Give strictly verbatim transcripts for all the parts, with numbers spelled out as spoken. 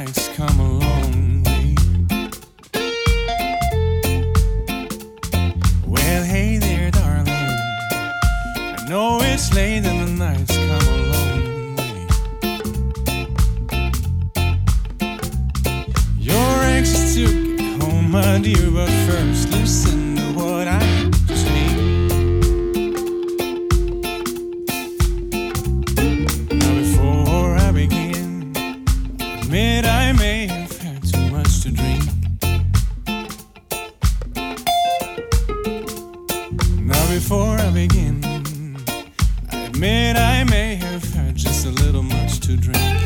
night's come a long way. Well, hey there, darling. I know it's late and the night's come a long way. You're anxious to get home, my dear, but first listen to what I have to say. Now before I begin, admit I may have had too much to drink. Now before I begin, I admit I may have had just a little much to drink.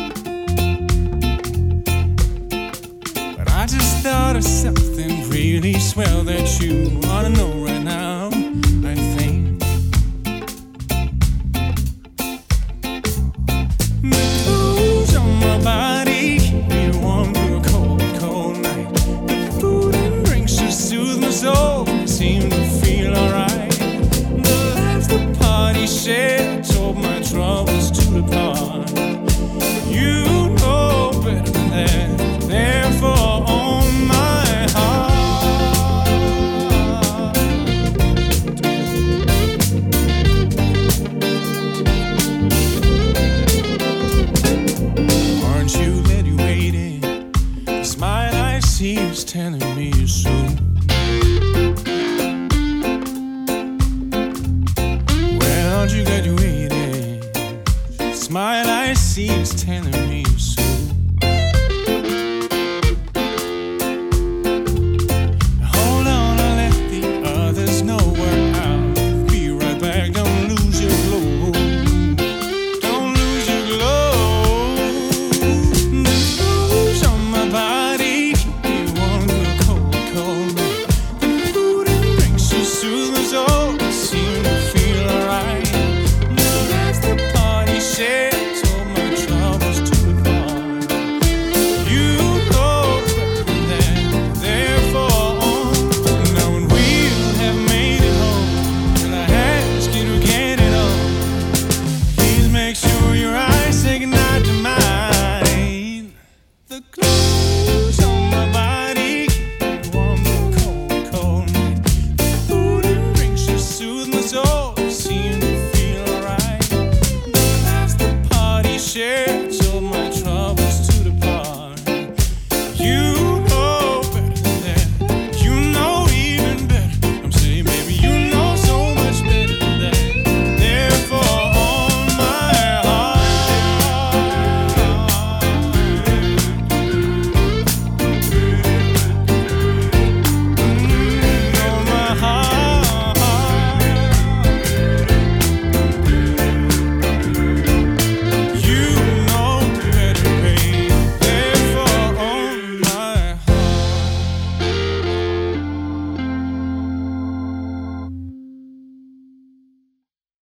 But I just thought of something really swell that you ought to know right now, I think. The clothes on my body keep me warm through a cold, cold night. The food and drinks just soothe my soul, seem to feel alright. The laughs, the party shared told my troubles to depart. You know better than that, therefore on my heart. Aren't you glad you waited? The smile I see is telling